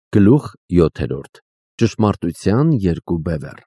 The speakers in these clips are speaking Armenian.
Գլուխ 7. Ճշմարտության երկու բևեռ։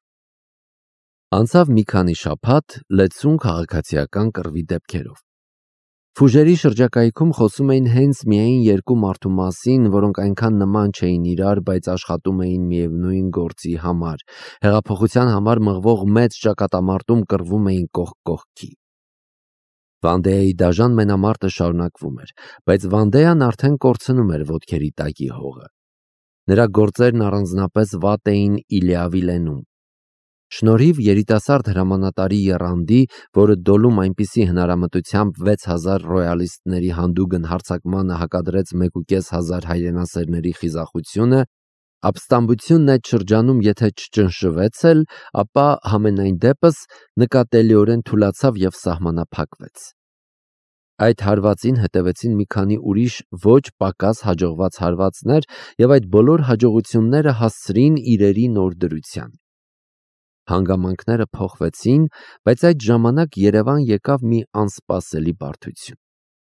Անցավ մի քանի շաբաթ լեցուն քաղաքացիական կռվի դեպքերով։ Ֆուժերի շրջակայքում խոսում էին հենց միայն երկու մարդու մասին, որոնք այնքան նման չէին իրար, բայց աշխատում էին միևնույն գործի համար։ Հեղափոխության համար մղվող մեծ ճակատամարտում կռվում էին կողք կողքի։ Վանդեայի դաժան մենամարտը շարունակվում էր, բայց Վանդեան արդեն կորցնում էր ոտքերի տակի հողը։ Նրա գործերն առանձնապես վատ էին Իլիավիլենում։ Շնորհիվ երիտասարդ հրամանատարի եռանդի, որը դոլում այնպիսի հնարամտությամբ 6000 ռոյալիստների հանդուգն հարձակմանը հակադրեց 1500 հայրենասերների խիզախությունը, ապստամբությունն այդ շրջանում եթե չճնշվեց էլ, ապա համենայն դեպս նկատելիորեն թուլացավ և սահմանափակվեց։ Այդ հարվածին հետևեցին մի քանի ուրիշ ոչ պակաս հաջողված հարվածներ և այդ բոլոր հաջողությունները հասցրին իրերի նոր դրության։ Հանգամանքները փոխվեցին, բայց այդ ժամանակ Երևան եկավ մի անսպասելի բարդություն։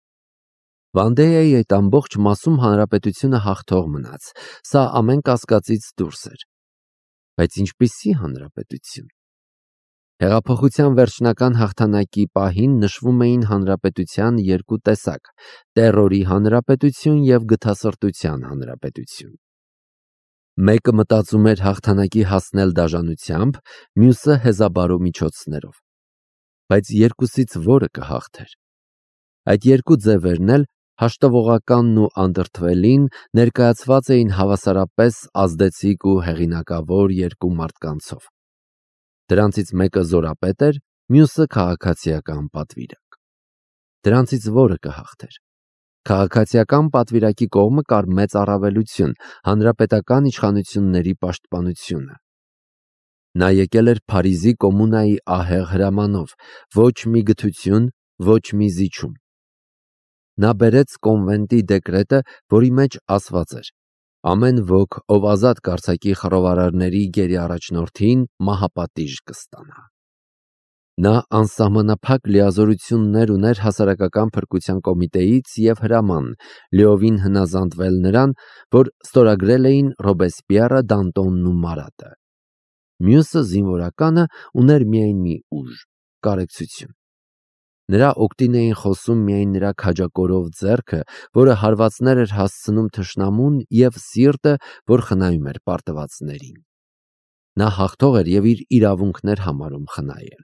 Վանդեայի այդ ամբողջ մասում հանրապետությունը հաղթող մնաց, սա ամեն կասկածից դուրս էր։ Բայց ինչպիսի հանրապետություն։ Հեղափոխության վերջնական հաղթանակի պահին նշվում էին հանրապետության երկու տեսակ՝ տերորի հանրապետություն և գթասրտության հանրապետություն։ Մեկը մտածում էր հաղթանակի հասնել դաժանությամբ, մյուսը հեզաբարո միջոցներով։ Բայց երկուսից որը կհաղթեր։ Այդ երկու ձևերն էլ, հաշտվողականն ու անդրդվելին, ներկայացված էին հավասարապես ազդեցիկ ու հեղինակավոր երկու մարդկանցով։ Դրանցից մեկը զորապետ էր, մյուսը քաղաքացիական պատվիրակ։ Դրանցից որը կհաղթեր։ Քաղաքացիական պատվիրակի կողմը կար մեծ առավելություն՝ հանրապետական իշխանությունների պաշտպանությունը։ Նա եկել էր Փարիզի կոմունայի ահեղ հրամանով, ոչ մի գթություն, ոչ մի զիջում։ Նա բերեց կոնվենտի դեկրետը, որի մեջ ասված էր. ամեն ոք, ով ազատ կարձակի խռովարարների գերիառաջնորդին, մահապատիժ կստանա։ Նա անսահմանափակ լիազորություններ ուներ հասարակական փրկության կոմիտեից և հրաման, լիովին հնազանդվել նրան, որ ստորագրել էին Ռոբեսպիերը, Դանտոնն ու Մարատը։ Մյուսը զինվորականը ուներ միայն մի ուժ՝ կարեկցություն։ Նրա օգտին էին խոսում միայն նրա քաջակորով ձեռքը, որը հարվածներ էր հասցնում թշնամուն, և սիրտը, որ խնայում էր պարտվածներին։ Նա հաղթող էր և իր իրավունքներ համարում խնայել։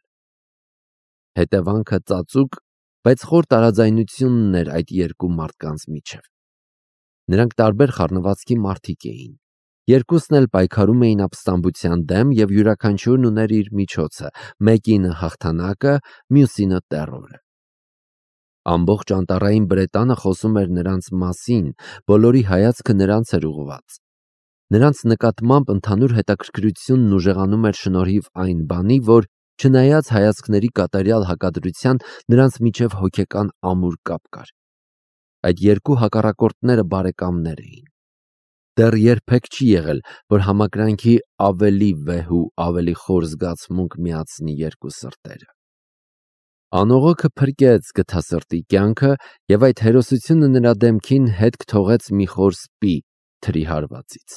Հետևանքը ծածուկ, բայց խոր տարաձայնությունն էր այդ երկու մարդկանց միջև։ Նրանք տարբեր խառնվածքի մարդիկ էին։ Երկուսն էլ պայքարում էին ապստամբության դեմ և յուրաքանչյուրն ուներ իր միջոցը, մեկինը հաղթանակը, մյուսինը տեռորը։ Ամբողջ անտառային Բրետանը խոսում էր նրանց մասին, բոլորի հայացքը նրանց էր ուղղված։ Նրանց նկատմամբ ընդհանուր հետաքրքրությունն ուժեղանում էր շնորհիվ այն բանի, որ չնայած հայացքների կատարյալ հակադրության, նրանց միջև հոգեկան ամուր կապ կար։ Այդ երկու հակառակորդները բարեկամներ էին։ Դեռ երբեք չի եղել, որ համակրանքի ավելի վեհ ու ավելի խոր զգացմունք միացնի երկու սրտերը։ Անողոքը փրկեց գթասրտի կյանքը և այդ հերոսությունը նրա դեմքին հետք թողեց մի խոր սպի թրի հարվածից։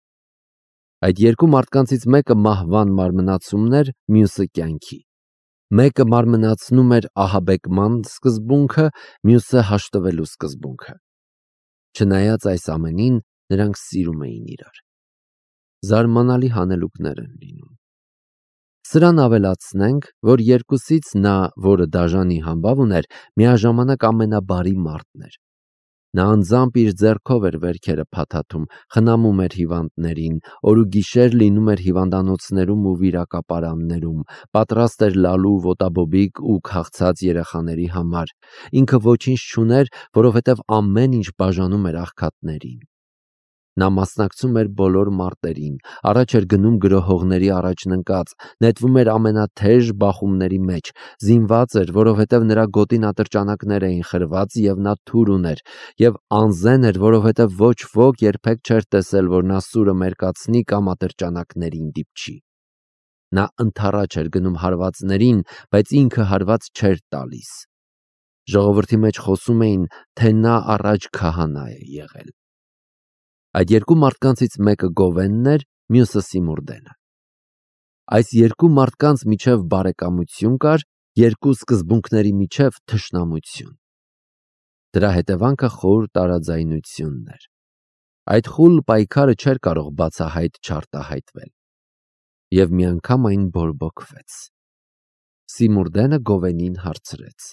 Այդ երկու մարդկանցից մեկը մահվան մարմնացումն էր, մյուսը կյանքի։ Մեկը մարմնացնում էր ահաբեկման սկզբունքը, մյուսը հաշտվելու սկզբունքը։ Չնայած այս ամենին, նրանք սիրում էին իրար։ Զարմանալի հանելուկներ են լինում։ Սրան ավելացնենք, որ երկուսից նա, որը դաժանի համբավ ուներ, միաժամանակ ամենաբարի մարդն էր։ Նա անձամբ իր ձեռքով էր վերքերը փաթաթում, խնամում էր հիվանդներին, օր ու գիշեր լինում էր հիվանդանոցներում ու վիրակապարաններում, պատրաստ էր լալու ոտաբոբիկ ու քաղցած երեխաների համար։ Ինքը ոչինչ չուներ, որովհետև ամեն ինչ բաժանում էր աղքատներին։ Նա մասնակցում էր բոլոր մարտերին, առաջ էր գնում գրոհողների առաջն ընկած, նետվում էր ամենաթեժ բախումների մեջ, զինված էր, որովհետև նրա գոտին ատրճանակներ էին խրված և նա թուր ուներ, և անզեն էր, որովհետև ոչ ոք երբեք չէր տեսել, որ նա սուրը մերկացնի կամ ատրճանակներին դիպչի։ Նա ընդառաջ էր գնում հարվածներին, բայց ինքը հարված չէր տալիս։ Ժողովրդի մեջ խոսում էին, թե նա առաջ քահանա է եղել։ Այդ երկու մարդկանցից մեկը Գովենն էր, մյուսը Սիմուրդենը։ Այս երկու մարդկանց միջև բարեկամություն կար, երկու սկզբունքների միջև թշնամություն։ Դրա հետևանքը խոր տարաձայնությունն էր։ Այդ խուլ պայքարը չէր կարող բացահայտ չարտահայտվել։ Եվ մի անգամ այն բորբոքվեց։ Սիմուրդենը Գովենին հարցրեց.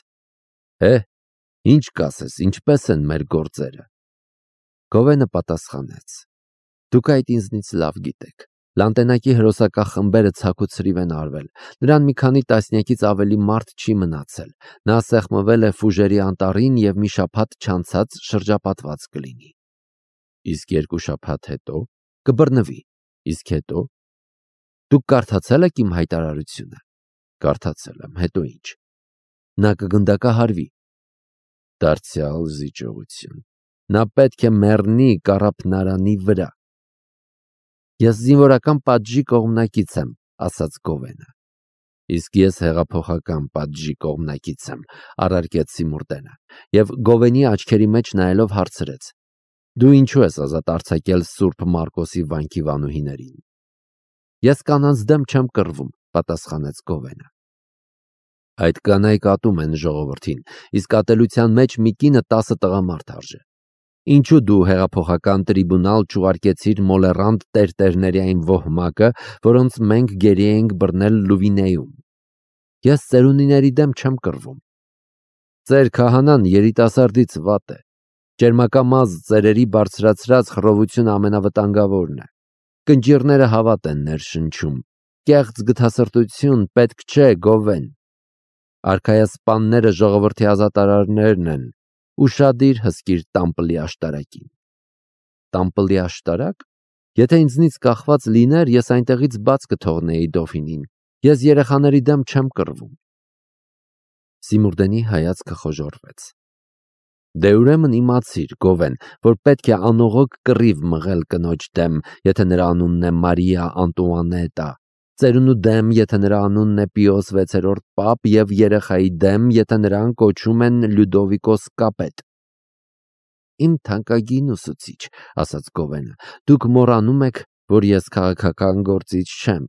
Ինչ կասես, ինչպես են մեր գործերը։ Գովենը պատասխանեց. Դուք այդ ինձնից լավ գիտեք։ Լանտենակի հրոսակախմբերը ցաքուցրիվ են արվել։ Նրան մի քանի տասնյակից ավելի մարդ չի մնացել։ Նա սեղմվել է Ֆուժերի անտառին եւ մի շաբաթ չանցած շրջապատված կլինի։ Իսկ 2 շաբաթ հետո կբռնվի։ Իսկ հետո դուք կարդացել եք իմ հայտարարությունը։ Կարդացել եմ, հետո ինչ։ Նա կգնդակահարվի։ Դարձյալ զիջողություն։ Նա պետք է մեռնի կառափնարանի վրա։ Ես զինվորական պատժի կողմնակից եմ, ասաց Գովենը։ Իսկ ես հեղափոխական պատժի կողմնակից եմ, առարկեց Սիմուրդենը, եւ Գովենի աչքերի մեջ նայելով հարցրեց. Դու ինչու ես ազատ արձակել Սուրբ Մարկոսի վանքի վանուհիներին։ Ես կանանց դեմ չեմ կռվում, պատասխանեց Գովենը։ Այդ կանայք ատում են ժողովրդին, իսկ ատելության մեջ մի կինը 10 տղամարդ արժե։ Ինչու դու հեղափոխական տրիբունալ չուղարկեցիր մոլերանտ տերտերների այն ոհմակը, որոնց մենք գերի էինք բռնել Լուվինեում։ Ես ծերունիների դեմ չեմ կռվում։ Ձեր քահանան երիտասարդից վատ է։ Ջերմակամազ ծերերի բարձրացրած խռովությունը ամենավտանգավորն է։ Կնճիռները հավատ են ներշնչում։ Կեղծ գթասրտություն պետք չէ, Գովեն։ Արքայասպանները ժողովրդի ազատարարներն են։ Ուշադիր հսկիր տամպլի աշտարակին։ Տամպլի աշտարակ։ Եթե ինձնից կախված լիներ, ես այնտեղից բաց կթողնեի Դոֆինին։ Ես երեխաների դեմ չեմ կռվում։ Սիմուրդենի հայացքը խոժոռվեց։ Դե ուրեմն իմացիր, Գովեն, որ պետք է անողոք կռիվ մղել կնոջ դեմ, եթե նրա անունն է Մարիա Անտուանետա, ծերունու դեմ, եթե նրա անունն է Պիոս 6-րդ պապ, եւ երեխայի դեմ, եթե նրան կոչում են Լյուդովիկոս կապետ։ Իմ թանկագին ուսուցիչ, ասաց Գովենը, դուք մոռանում եք, որ ես քաղաքական գործիչ չեմ։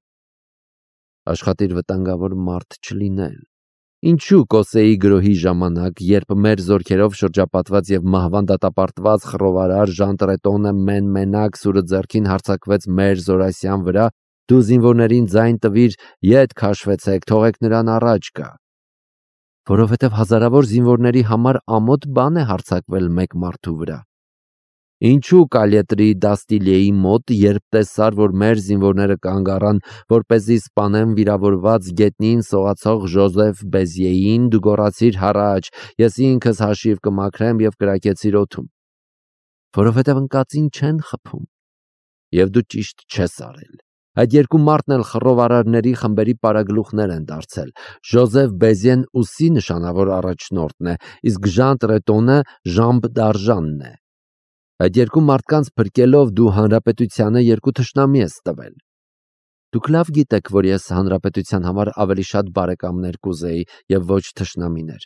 Աշխատիր վտանգավոր մարդ չլինել։ Ինչու Կոսեի գրոհի ժամանակ, երբ մեր զորքերով շրջապատված եւ մահվան դատապարտված խռովարար Ժանտրետոնը մենակ սուրը ձեռքին հարձակվեց մեր Զորասյան վրա, դու զինվորներին ձայն տվիր, ետ քաշվեցեք, թողեք նրան առաջ գա։ Որովհետև հազարավոր զինվորների համար ամոթ բան է հարձակվել մեկ մարդու վրա։ Ինչու Կալետրի Դաստիլիեի մոտ, երբ տեսար, որ մեր զինվորները կանգ առան, որպեսզի սպանեն վիրավորված գետնին սողացող Ժոզեֆ Բեզիեին, դու գոռացիր հառաչ, ես ինքս հաշիվ կմաքրեմ եւ կրակեցիր օդում։ Որովհետև ընկածին չեն խփում։ Եվ դու ճիշտ չես արել։ Այդ երկու մարդն էլ խռովարարների խմբերի պարագլուխներ են դարձել։ Ժոզեֆ Բեզիեն ուսի նշանավոր առաջնորդն է, իսկ Ժան Տրետոնը Ժամբ Դարժանն է։ Այդ երկու մարդկանց փրկելով դու հանրապետությանը երկու թշնամի ես տվել։ Դուք լավ գիտեք, որ ես հանրապետության համար ավելի շատ բարեկամներ կուզեի եւ ոչ թշնամիներ։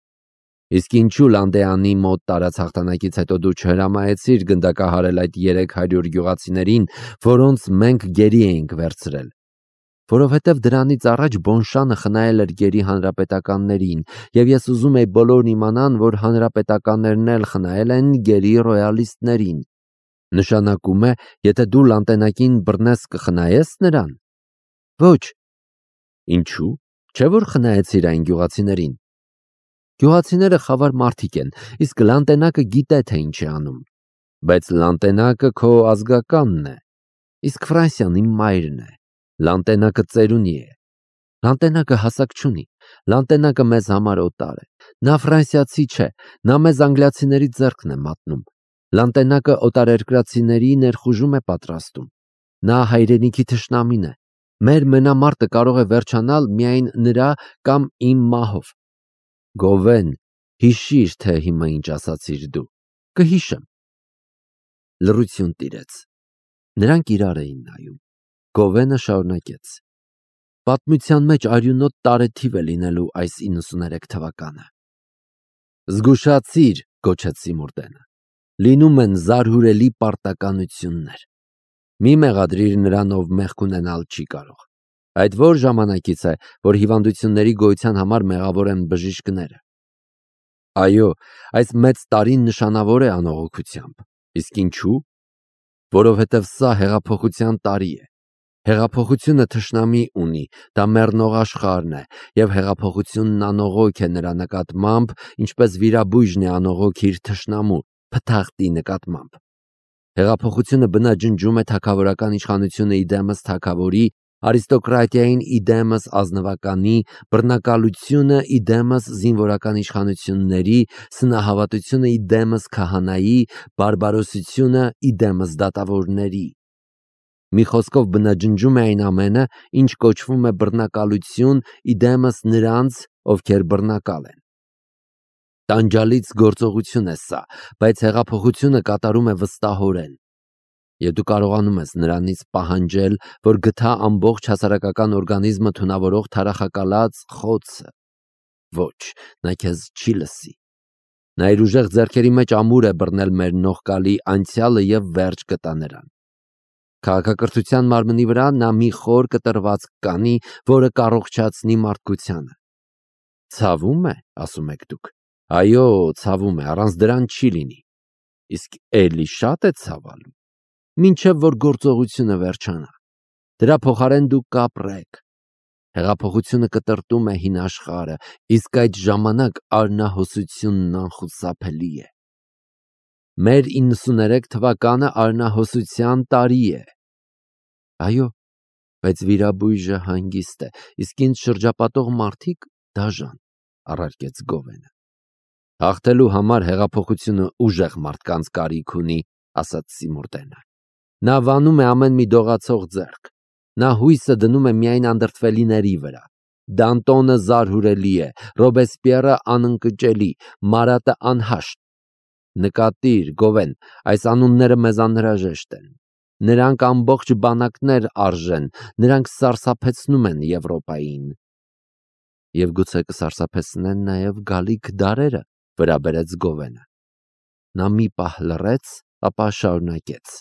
Իսկ ինչու Լանդեանի մոտ տարած հաղթանակից հետո դու չհրամայեցիր գնդակահարել այդ 300 գյուղացիներին, որոնց մենք գերի էինք վերցրել։ Որովհետև դրանից առաջ Բոնշանը խնայել էր գերի հանրապետականներին, եւ ես ուզում եի բոլորն իմանան, որ հանրապետականներն էլ խնայել են գերի ռոյալիստներին։ Նշանակում է, եթե դու Լանտենակին բռնես կխնայես նրան։ Ոչ։ Ինչու՞։ Չէ՞ որ խնայեցիր այն գյուղացիներին։ Գյուղացիները խավար մարդիկ են, իսկ Լանտենակը գիտե թե ինչ է անում։ Բայց Լանտենակը քո ազգականն է, իսկ Ֆրանսիան իմ մայրն է։ Լանտենակը ծերունի է։ Լանտենակը հասակ չունի։ Լանտենակը մեզ համար օտար է։ Նա ֆրանսիացի չէ, նա մեզ անգլիացիների ձեռքն է մատնում։ Լանտենակը օտարերկրացիների ներխուժում է պատրաստում։ Նա հայրենիքի թշնամին է։ Մեր մենամարտը կարող է վերջանալ միայն նրա կամ իմ մահով։ Գովեն, հիշիր, թե հիմա ինչ ասացիր դու։ Կհիշեմ։ Լռություն տիրեց։ Նրանք իրար էին նայում։ Գովենը շարունակեց. Պատմության մեջ արյունոտ տարեթիվ է լինելու այս 93 թվականը։ Զգուշացիր, գոչեց Սիմուրդենը։ լինում են զարհուրելի պարտականություններ։ Մի մեղադրիր նրան, ով մեղք ունենալ չի կարող։ Այդ որ ժամանակից է, որ հիվանդությունների գոյության համար մեղավոր են բժիշկները։ Այո, այս մեծ տարին նշանավոր է անողոքությամբ։ Իսկ ինչու՞։ Որովհետև սա հեղափոխության տարի է։ Հեղափոխությունը թշնամի ունի, դա մեռնող աշխարհն է, եւ հեղափոխությունն անողոք է նրա նկատմամբ, ինչպես վիրաբույժն է անողոք իր թշնամու, փթախտի նկատմամբ։ Հեղափոխությունը բնաջնջում է թագավորական իշխանությունը իդեմս թագավորի, արիստոկրատիային իդեմս ազնվականի, բռնակալությունը իդեմս զինվորական իշխանությունների, սնահավատությունը իդեմս քահանայի, բարբարոսությունը իդեմս դատավորների։ Մի խոսքով բնաջնջում է այն ամենը, ինչ կոչվում է բռնակալություն իդեմս նրանց, ովքեր բռնակալ են։ Տանջալից գործողություն է սա, բայց հեղափոխությունը կատարում է վստահորեն։ Եվ դու կարողանում ես նրանից պահանջել, որ գթա ամբողջ հասարակական օրգանիզմը թունավորող թարախակալած խոցը։ Ոչ, նա քեզ չի լսի։ Նա իր ուժեղ ձեռքերի մեջ ամուր է բռնել մեր նողկալի անցյալը եւ վերջ կտա նրան։ Քաղաքակրթության մարմնի վրա նա մի խոր կտրված կանի, որը կառողջացնի մարդկությանը։ Ցավում է, ասում եք դուք։ Այո, ցավում է, առանց դրան չի լինի։ Իսկ էլի շատ է ցավալու։ Մինչև որ գործողությունը վերջանա։ Դրա փոխարեն դուք կապրեք։ Հեղափոխությունը կտրտում է հին աշխարհը, իսկ այդ ժամանակ արնահոսությունն անխուսափելի է։ Մեր 93 թվականը արնահոսության տարի է։ Այո, բայց վիրաբույժը հանգիստ է, իսկ ինձ շրջապատող մարդիկ դաժան, առարկեց Գովենը։ Հաղթելու համար հեղափոխությունը ուժեղ մարդկանց կարիք ունի, ասաց Սիմուրդենը։ Նա վանում է ամեն մի դողացող ձեռք։ Նա հույսը դնում է միայն անդրդվելիների վրա։ Դանտոնը զարհուրելի է, Ռոբեսպիերը անընկճելի, Մարատը անհաշտ։ Նկատիր, Գովեն, այս անունները մեզ անհրաժեշտ են։ Նրանք ամբողջ բանակներ արժեն, նրանք սարսափեցնում են Եվրոպային։ Եվ գուցե կսարսափեցնեն նաև գալիք դարերը, վրա բերեց Գովենը։ Նա մի պահ լռեց, ապա շարունակեց.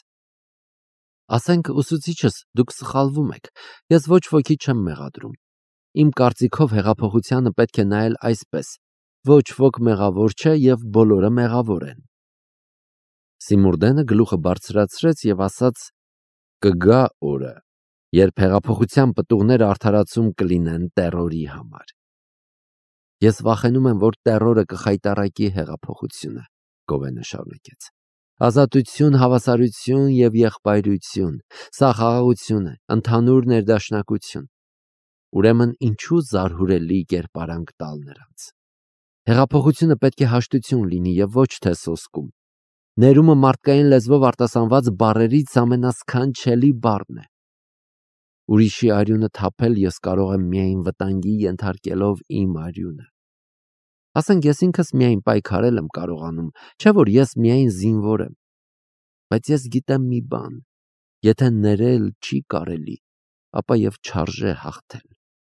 Ասենք ուսուցիչս, դուք սխալվում եք, ես ոչ ոքի չեմ մեղադրում։ Իմ կարծիքով հեղափոխությանը պետք է նայել այսպես. ոչ ոք մեղավոր չէ եւ բոլորը մեղավոր են։ Սիմուրդենը գլուխը բարձրացրեց եւ ասաց. կգա օրը, երբ հեղափոխության պտուղները արդարացում կլինեն տերորի համար։ Ես վախենում եմ, որ տերորը կխայտառակի հեղափոխությունը, Գովենը շարունակեց։ Ազատություն, հավասարություն եւ եղբայրություն, սա խաղաղություն է, ընդհանուր ներդաշնակություն։ Ուրեմն ինչու զարհուրելի կերպարանք տալ նրանց։ Հեղափոխությունը պետք է հաշտություն լինի եւ ոչ թե սոսկում։ Ներումը մարդկային լեզվով արտասանված բառերից ամենասքանչելի բառն է։ Ուրիշի արյունը թափել ես կարող եմ միայն վտանգի ենթարկելով իմ արյունը։ Ասենք ես ինքս միայն պայքարել եմ կարողանում, չէ որ ես միայն զինվոր եմ։ Բայց ես գիտեմ մի բան. եթե ներել չի կարելի, ապա եւ չարժե հաղթել։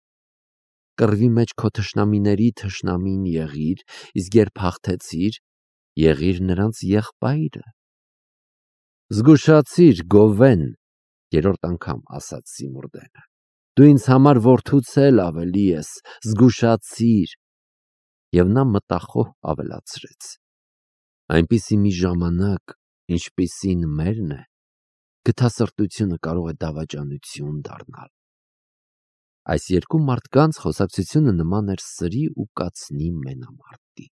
Կռվի մեջ քո թշնամիների թշնամին եղիր, իսկ երբ հաղթեցիր, եղիր նրանց եղբայրը։ Զգուշացիր, Գովեն, երրորդ անգամ ասաց Սիմուրդենը։ Դու ինձ համար որդուց էլ ավելի ես, զգուշացիր։ Եվ նա մտախոհ ավելացրեց. այնպիսի մի ժամանակ, ինչպիսին մերն է, գթասրտությունը կարող է դավաճանություն դառնալ։ Այս երկու մարդկանց խոսակցությունը նման էր սրի ու կացնի մենամարտի։